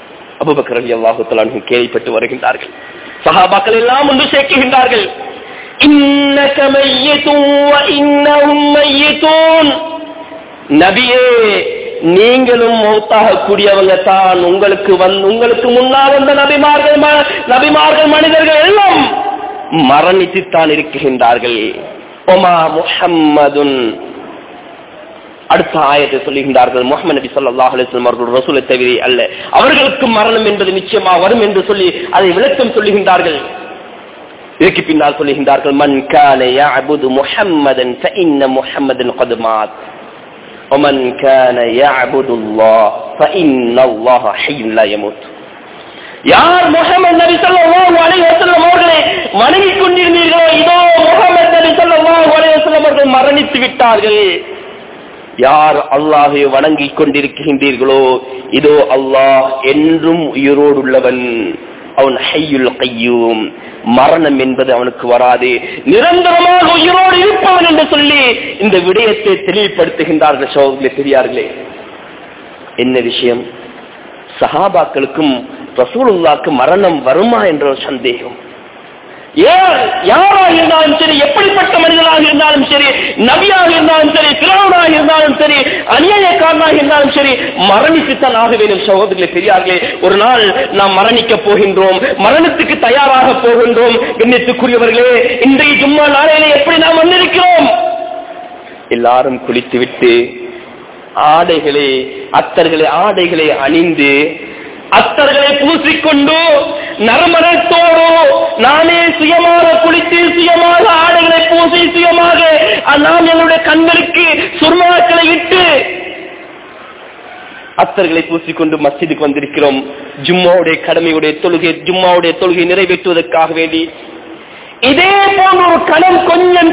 அபூபக்கர் ரலியல்லாஹு தஆலா கேள்விப்பட்டு வருகின்றார்கள். சஹாபாக்கள் எல்லாம் ஒன்று சேர்க்கின்றார்கள். இன்னக மையிதுன் வ இன்னஹும் மையிதுன். நபியே, நீங்களும் மௌத்தாக கூடியவங்க தான். உங்களுக்கு முன்னால் வந்த நபிமார்கள் மனிதர்கள் எல்லாம் மரணித்துத்தான் இருக்கின்றார்கள். ஒமா முஹம்மதுன். அடுத்த ஆயத்தை சொல்லுகின்றார்கள், முஹம்மது நபி ஸல்லல்லாஹு அலைஹி வஸல்லம் அவர்கள் ரசூலை தவிர அல்ல, அவர்களுக்கு மரணம் என்பது நிச்சயமாக வரும் என்று சொல்லி அதை விளக்கம் சொல்லுகின்றார்கள். இதற்கு பின்னால் சொல்லுகின்றார்கள், மன் கான யஅபுது முஹம்மதன் ஃபஇன்ன முஹம்மதன் கத் மாத் வமன் கான யஅபுதுல்லாஹ் ஃபஇன்னல்லாஹ ஹய்யுன் லா யமூத். யார் முஹம்மது நபி ஸல்லல்லாஹு அலைஹி வஸல்லம் அவர்களை வணங்கிக் கொண்டிருந்தீர்களோ, இதோ முஹம்மது நபி ஸல்லல்லாஹு அலைஹி வஸல்லம் அவர்கள் மரணித்து விட்டார்கள். யார் அல்லாஹை வணங்கிக் கொண்டிருக்கின்றீர்களோ, இதோ அல்லாஹ் என்றும் உயிரோடு உள்ளவன், அவன் ஹய்யுல் கய்யூம், மரணம் என்பது அவனுக்கு வராது, நிரந்தரமாக உயிரோடு இருப்பவன் என்று சொல்லி இந்த விடயத்தை தெளிவுபடுத்துகின்றார்கள். சகோதரர்களே, பெரியார்களே, என்ன விஷயம்? சஹாபாக்களுக்கும் ரசூலுல்லாஹ்க்கு மரணம் வருமா என்ற ஒரு சந்தேகம். யாராக இருந்தாலும் சரி, எப்படிப்பட்ட மனிதனாக இருந்தாலும் சரி, நபியாக இருந்தாலும் சரி, பிறவனாக இருந்தாலும் சரி, அநியாயக்காரனாக இருந்தாலும் சரி, மரணித்துத்தான் ஆக வேண்டும். சகோதரர்களே, பெரியார்களே, ஒரு நாள் நாம் மரணிக்க போகின்றோம், மரணத்துக்கு தயாராக போகின்றோம். கண்ணியத்துக்குரியவர்களே, இன்றைய ஜும்மா நாளையிலே எப்படி நாம் வந்திருக்கிறோம்? எல்லாரும் குளித்துவிட்டு ஆடைகளை அணிந்து அத்தர்களை பூசிக்கொண்டு நறுமணத்தோடு நானே சுயமாக குளித்து சுயமாக ஆடைகளை பூசி சுயமாக நாம் எங்களுடைய கண்களுக்கு சுர்மாக்களை இட்டு அத்தர்களை பூசிக்கொண்டு மஸ்ஜிதுக்கு வந்திருக்கிறோம். ஜும்மாவுடைய தொழுகை நிறைவேற்றுவதற்காக வேண்டி. இதே போன்ற ஒரு கணம் கொஞ்சம்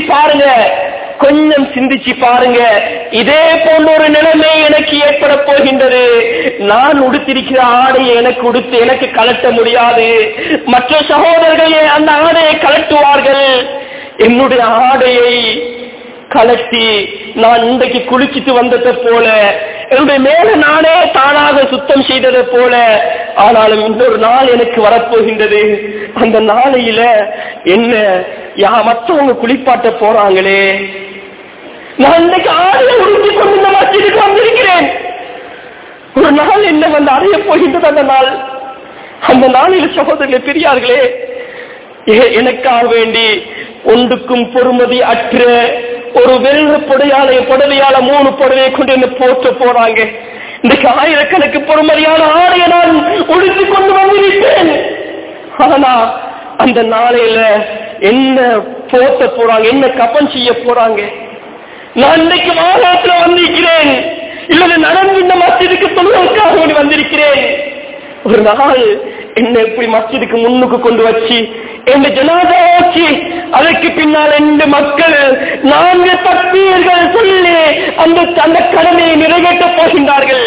சிந்திச்சு பாருங்க. இதே போன்ற ஒரு நிலைமை எனக்கு ஏற்பட போகின்றது. நான் உடுத்திருக்கிற ஆடையை எனக்கு கலட்ட முடியாது. மற்ற சகோதரர்களே அந்த ஆடையை கலட்டுவார்கள். என்னுடைய ஆடையை கலட்டி நான் இன்றைக்கு குளிச்சிட்டு வந்ததை போல, என்னுடைய மேல நானே தானாக சுத்தம் செய்ததை போல, ஆனாலும் இன்னொரு நாள் எனக்கு வரப்போகின்றது. அந்த நாளையில என்ன மற்றவங்க குளிப்பாட்ட போறாங்களே, நான் இன்றைக்கு ஆடையை உடுத்தி கொண்டு இந்த மஸ்ஜிதுக்கு வந்திருக்கிறேன். ஒரு நாள் என்ன வந்து அடைய போகின்றது. அந்த நாளில் சகோதரர்களே, பெரியார்களே, எனக்காக வேண்டி ஒன்றுக்கும் பொறுமதி அற்ற ஒரு வெள்ள புடவையால 3 புடவையை கொண்டு என்ன போற்ற போறாங்க. இன்றைக்கு ஆயிரக்கணக்கு பொறுமதியான ஆடையை நான் உடுத்தி கொண்டு வந்திருப்பேன். ஆனா அந்த நாளையில என்ன போற்ற போறாங்க, என்ன கப்பன் செய்ய போறாங்க? நான் இன்றைக்கு வாகனத்தில் வந்திருக்கிறேன், இல்லது நடந்து இந்த மஸ்ஜிதுக்கு தொழுவதற்காக வந்திருக்கிறேன். ஒரு நாள் என்ன இப்படி மஸ்ஜிதுக்கு முன்னுக்கு கொண்டு வச்சு என் ஜனாதா வச்சு அதற்கு பின்னால் 2 மக்கள் 4 தக்பீர்கள் சொல்லி அந்த கடமையை நிறைவேற்றப் போகின்றார்கள்.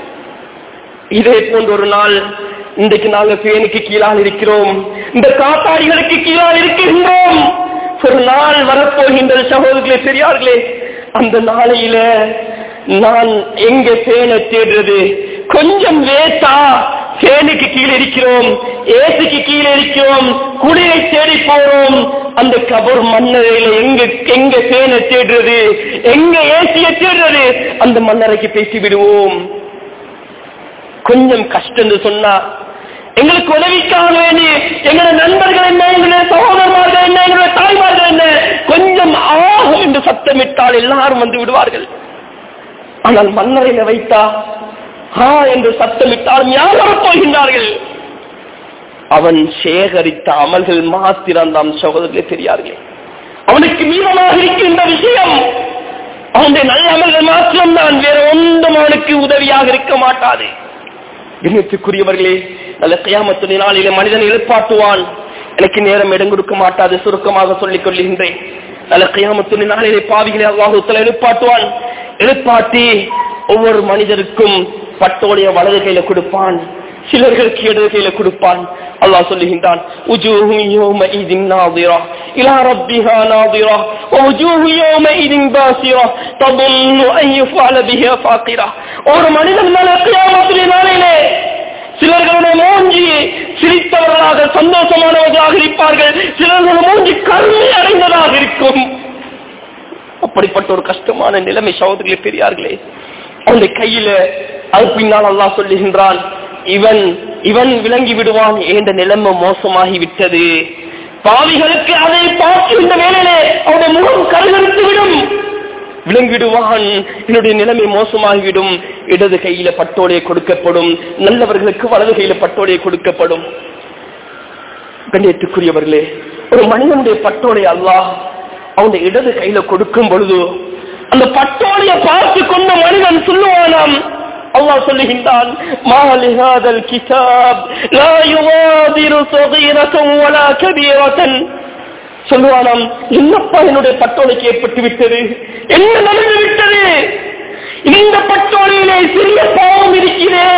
இதே போன்ற ஒரு நாள் இன்றைக்கு நாங்கள் பேனுக்கு கீழால் இருக்கிறோம், இந்த காத்தாடிகளுக்கு கீழால் இருக்கின்றோம். ஒரு நாள் வரப்போகின்றது சகோதரர்களே, பெரியார்களே. அந்த நாளையில நான் எங்க பேனை தேடுறது? கொஞ்சம் வேட்டா பேனுக்கு கீழே இருக்கிறோம், ஏசிக்கு கீழே இருக்கிறோம், குடியை தேடி போறோம். அந்த கபர் மன்னரையில எங்க பேனை தேடுறது, எங்க ஏசியை தேடுறது? அந்த மன்னரைக்கு பேசி விடுவோம். கொஞ்சம் கஷ்டம் சொன்னா எங்களுக்கு உதவிக்காக வேண்டி எங்களுடைய நண்பர்கள் என்ன, எங்களுடைய சகோதரர்கள் என்ன, எங்களுடைய தாய்மார்கள் என்ன, கொஞ்சம் ஆகும் என்று சத்தமிட்டால் எல்லாரும் வந்து விடுவார்கள். ஆனால் மன்னரையில வைத்தா என்று சத்தமிட்டால் யார் வரப்போகின்றார்கள்? அவன் சேகரித்த அமல்கள் மாத்திரம் தான் சகோதரர்களே, பெரியார்களே. அவனுக்கு மீதமாக இருக்கின்ற விஷயம் அவனுடைய நல்ல அமல்கள் மாத்திரம் தான், வேற ஒன்றும் அவனுக்கு உதவியாக இருக்க மாட்டாது. கண்ணியத்துக்குரியவர்களே, நல்ல கியாமத்துடைய நாளிலே மனிதன் எழுப்பாட்டுவான். எனக்கு நேரம் இடம் கொடுக்க மாட்டாது, சுருக்கமாக சொல்லிக் கொள்கின்றேன். நல்ல கியாமத்துடைய நாளிலே பாவிகளை அல்லாஹ் தஆலா எழுப்பாட்டுவான். எழுப்பாட்டி ஒவ்வொரு மனிதருக்கும் பட்டோடைய வலது கையில கொடுப்பான், சிலர்களுக்கு இடது கையில கொடுப்பான். அல்லாஹ் சொல்லுகின்றான், உஜூஹு யௌமஇதின் நாதிரா இலா ரப்பிஹா நாதிரா வஜூஹு யௌமஇதின் பாசிரா தظن அன் யுஃஅல பிஹா ஃபாகிரா. ஒரு மனிதன் கியாமத்துடைய நாளிலே சிலர்களுடைய மூஞ்சி சிரித்தவர்களாக சந்தோஷமானவர்களாக
வைப்பார்கள், சிலர்கள் மூஞ்சி கருமை அடைந்ததாக இருக்கும். அப்படிப்பட்ட ஒரு கஷ்டமான நிலைமை சகோதரர்களே பெரியார்களே. அவனுடைய கையில அது பின்னால் அல்லாஹ் சொல்லுகின்றான், இவன் விளங்கி விடுவான், என்ற நிலைமை மோசமாகி விட்டது. பாவிகளுக்கு அதை பார்த்து இந்த வேளையிலே அவனுடைய முகம் கருகருத்து விடும், விளங்கிடுவான், என்னுடைய நிலைமை மோசமாகிவிடும். இடது கையில பட்டோடைய கொடுக்கப்படும், நல்லவர்களுக்கு வலது கையில பட்டோடைய கொடுக்கப்படும். கண்ணியத்துக்குரியவர்களே, ஒரு மனிதனுடைய பட்டோடைய அல்லாஹ் அவனுடைய இடது கையில கொடுக்கும் பொழுது அந்த பட்டோடைய பார்த்து கொண்ட மனிதன் சொல்லுவானாம், அல்லாஹ் சொல்லுகின்றான், மாலிஹாதல் கிதாப் லா யுகாதிரு ஸகீரத்தன் வலா கபீரத்தன். சொல்லுவானாம், என்னப்பா என்னுடைய பட்டோலைக்கு ஏற்பட்டு விட்டது, என்ன நடந்து விட்டது, இந்த பட்டோலையிலே சிறிய பாவம் இருக்கிறே,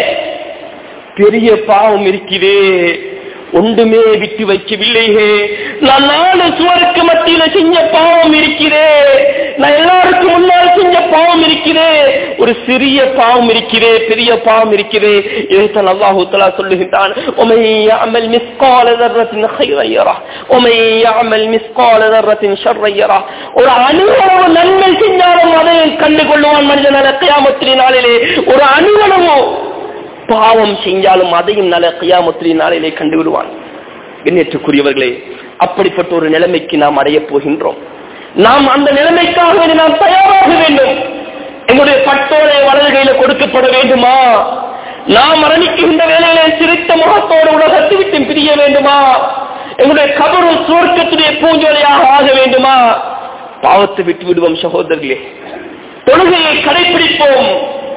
பெரிய பாவம் இருக்கிறே, ஒன்றுமே விட்டு வைக்கவில்லையே, நான் 4 சுவருக்கு மத்தியில செஞ்ச பாவம் இருக்கிறே, நான் எல்லாருக்கும் முன்னால் செஞ்ச பாவம் இருக்கிறே, ஒரு சிறிய பாவம் இருக்கிறே, பெரிய பாவம் இருக்கிறே. இதைத்தான் அல்லாஹ் தஆலா சொல்லுகின்றான், وَمَن يَعْمَلْ مِثْقَالَ ذَرَّةٍ خَيْرًا يَرَهُ وَمَن يَعْمَلْ مِثْقَالَ ذَرَّةٍ شَرًّا يَرَهُ. ஒரு அணுவளவு நன்மை செஞ்சாலும் அதை கண்டு கொள்ளுவான் மனிதனால கியாமத்தின் நாளிலே. ஒரு அணுவளவு பாவம் செஞ்சாலும் அதையும் நல்ல கியாமத்தின் நாளிலே கண்டு விடுவான். கண்ணியத்துக்குரியவர்களே, அப்படிப்பட்ட ஒரு நிலைமைக்கு நாம் அடைய போகின்றோம். நாம் அந்த நிலைமைக்காக நாம் தயாராக வேண்டும். எங்களுடைய பட்டோலை வலது கையில கொடுக்கப்பட வேண்டுமா? நாம் மரணிக்கின்ற வேளையிலே சிரித்த முகத்தோடு உலகத்தை விட்டு பிரிய வேண்டுமா? எங்களுடைய கபரும் சுவர்க்கத்துடைய பூஞ்சோலையாக ஆக வேண்டுமா? பாவத்தை விட்டு விடுவோம் சகோதரர்களே, தொழுகையை கடைபிடிப்போம்,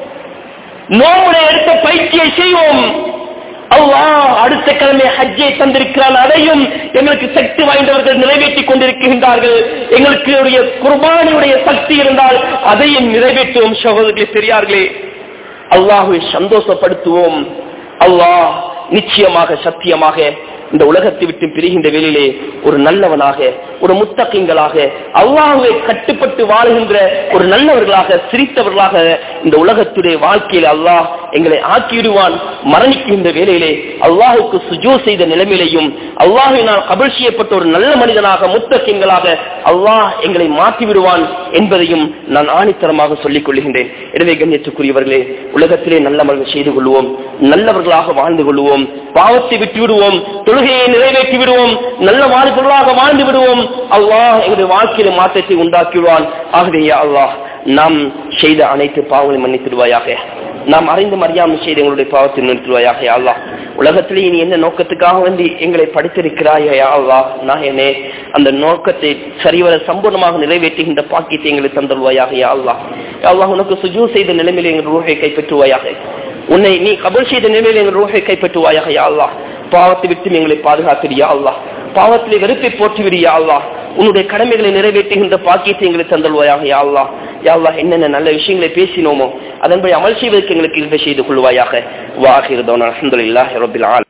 நோம்புடைய எடுத்த பயிற்சியை செய்வோம். அல்லாஹ் அடுத்த கிழமை ஹஜ்ஜை தந்திருக்கிறான், அதையும் எங்களுக்கு சக்தி வாய்ந்தவர்கள் நிறைவேற்றிக் கொண்டிருக்கின்றார்கள். எங்களுக்கு குர்பானியுடைய சக்தி இருந்தால் அதையும் நிறைவேற்றுவோம் சகோதரர்களே பெரியார்களே. அல்லாஹ்வை சந்தோஷப்படுத்துவோம். அல்லாஹ் நிச்சயமாக சத்தியமாக இந்த உலகத்தை விட்டு பிரிகின்ற வேளையிலே ஒரு நல்லவனாக, ஒரு முத்தகீன்களாக, அல்லாஹ்வை கட்டுப்பட்டு வாழுகின்ற ஒரு நல்லவர்களாக, சிரித்தவர்களாக இந்த உலகத்துடைய வாழ்க்கையில் அல்லாஹ் எங்களை ஆக்கிவிடுவான். மரணிக்கின்ற வேளையிலே அல்லாஹுக்கு சுஜூத் செய்த நிலைமையிலையும் அல்லாஹ்வை நான் கபூல் செய்யப்பட்ட ஒரு நல்ல மனிதனாக, முத்தகீன்களாக அல்லாஹ் எங்களை மாற்றி விடுவான் என்பதையும் நான் ஆணித்தரமாக சொல்லிக் கொள்கின்றேன். எனவே கண்ணியத்துக்குரியவர்களே, உலகத்திலே நல்லவர்கள் செய்து கொள்வோம், நல்லவர்களாக வாழ்ந்து கொள்வோம், பாவத்தை விட்டு விடுவோம், தொழுகையை நிறைவேற்றி விடுவோம், நல்ல வாழ்க்கைகளாக வாழ்ந்து விடுவோம். அல்லாஹ் எங்களுடைய வாழ்க்கையில மாற்றத்தை உண்டாக்கிடுவான். ஆகவே அல்லாஹ் நாம் செய்த அனைத்து பாவங்களையும் மன்னித்திடுவாயாக, நாம் அறிந்தும் அறியாமல் செய்த எங்களுடைய பாவத்தை நிறுத்துவாயாக. அல்லாஹ் உலகத்திலே நீ என்ன நோக்கத்துக்காக வேண்டி எங்களை படித்திருக்கிறாயா அல்லாஹ், நான் என்னே அந்த நோக்கத்தை சரிவர சம்பூர்ணமாக நிறைவேற்றுகின்ற பாக்கியத்தை எங்களை தந்துடுவாயாக. அல்லாஹ் அல்லாஹ் உனக்கு சுஜூத் செய்த நிலைமையில் எங்கள் ரூஹை கைப்பற்றுவாயாக, உன்னை நீ கபூல் செய்த நிலைமையில் எங்கள் ரூஹை கைப்பற்றுவாயாக. அல்லாஹ் பாவத்தை விட்டு எங்களை பாதுகாத்திரியா அல்லாஹ், பாவத்திலே வெறுப்பை போற்றுவிடியா அல்லாஹ், உன்னுடைய கடமைகளை நிறைவேற்றுகின்ற பாக்கியத்தை எங்களை தந்தல்வாயாக. யா அல்லாஹ், யா அல்லாஹ் என்னென்ன நல்ல விஷயங்களை பேசினோமோ அதன்படி அமல் செய்வதற்கு எங்களுக்கு செய்து கொள்வாயாக. வாஹிர் தௌனா அல்ஹம்துலில்லாஹி ரப்பில் ஆலமீன்.